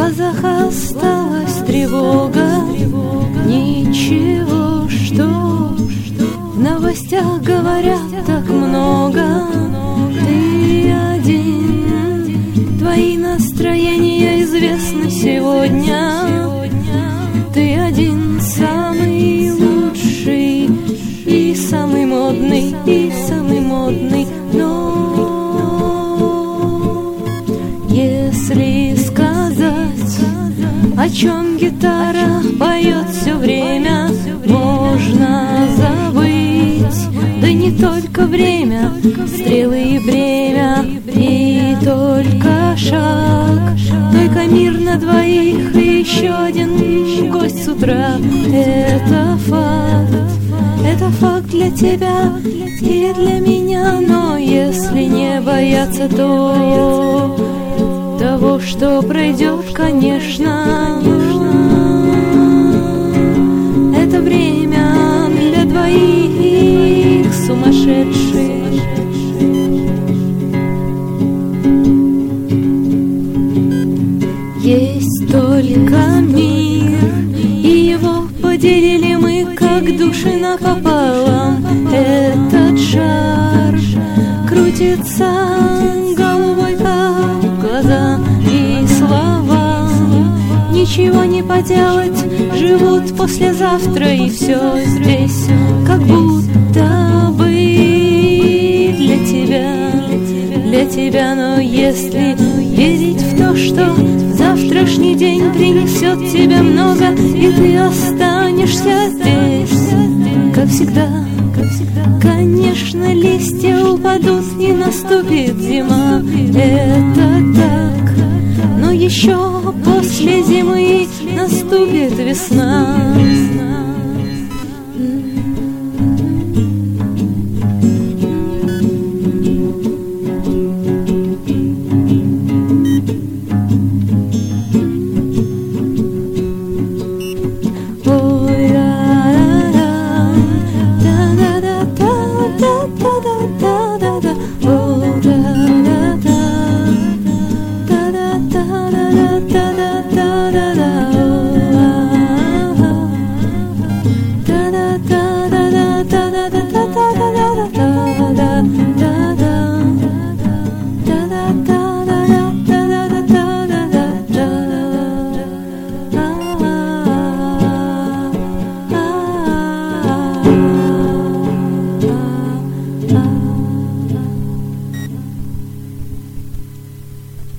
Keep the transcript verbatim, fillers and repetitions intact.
глазах осталась тревога. Ничего, что в новостях говорят так много. Ты один, твои настроения известны сегодня. Ты один, самый лучший и самый модный, и самый модный. Но если сказать, о чем гитара поет все время, можно забыть. Да не только время, стрелы и бремя, и только шаг. Только мир на двоих и еще один гость с утра. Это факт, это факт для тебя и для меня. Но если не бояться, то того, что пройдет, конечно. Это время для двоих сумасшедших. Есть только мир, и его поделили мы, как души напополам. Этот шар крутится головой, как глаза, и слова ничего не поделать, живут послезавтра, и все здесь как будто бы для тебя, для тебя. Но если верить в то, что завтрашний день принесет тебе много, и ты останешься здесь, как всегда, конечно, листья упадут и наступит зима. Это так, но еще после зимы наступит весна.